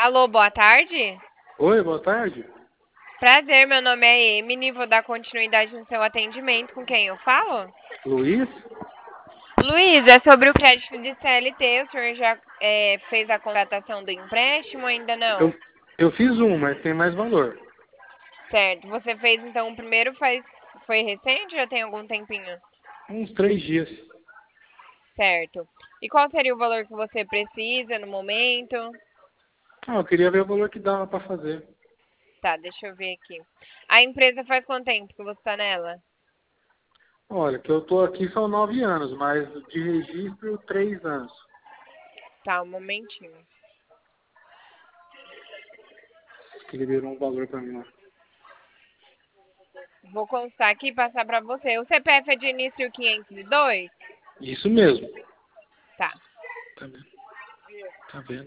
Alô, boa tarde. Oi, boa tarde. Prazer, meu nome é Emily, vou dar continuidade no seu atendimento. Com quem eu falo? Luiz? Luiz, é sobre o crédito de CLT. O senhor já fez a contratação do empréstimo ou ainda Eu, não? eu fiz um, mas tem mais valor. Certo. Você fez então o primeiro foi recente ou já tem algum tempinho? Uns 3 dias. Certo. E qual seria o valor que você precisa no momento? Eu queria ver o valor que dava para fazer. Tá, deixa eu ver aqui. A empresa faz quanto tempo que você está nela? Olha, que eu tô aqui são 9 anos, mas de registro 3 anos. Tá, um momentinho. Que liberou um valor para mim lá. Vou constar aqui e passar para você. O CPF é de início 502? Isso mesmo. Tá. Tá vendo? Tá vendo?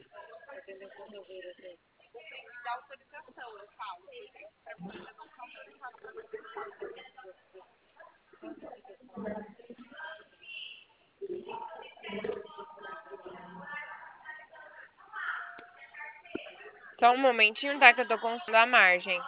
Só um momentinho, tá? Que eu tô consultando a margem.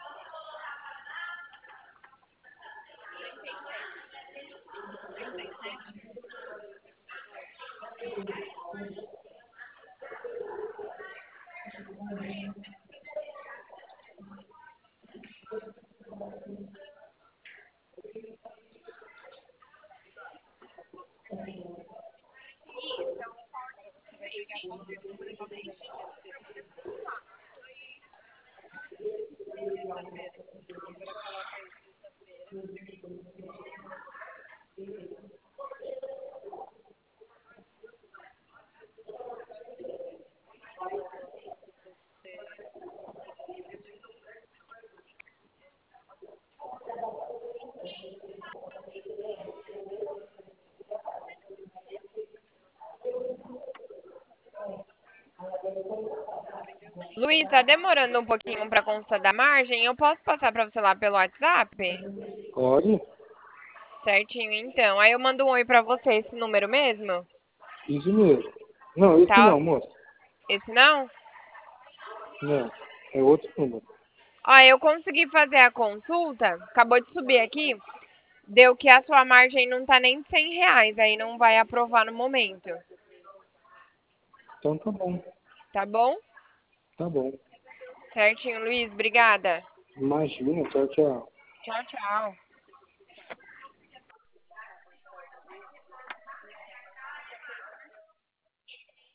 Luiz, tá demorando um pouquinho pra consultar da margem? Eu posso passar pra você lá pelo WhatsApp? Pode? Certinho, então. Aí eu mando um oi pra você, esse número mesmo? Isso mesmo. Não, esse Tá? não, moço. Esse não? Não. É outro número. Ó, eu consegui fazer a consulta, acabou de subir aqui, deu que a sua margem não tá nem de R$ 100, aí não vai aprovar no momento. Então tá bom. Tá bom? Tá bom. Certinho, Luiz, obrigada. Imagina, tchau, tchau. Tchau, tchau.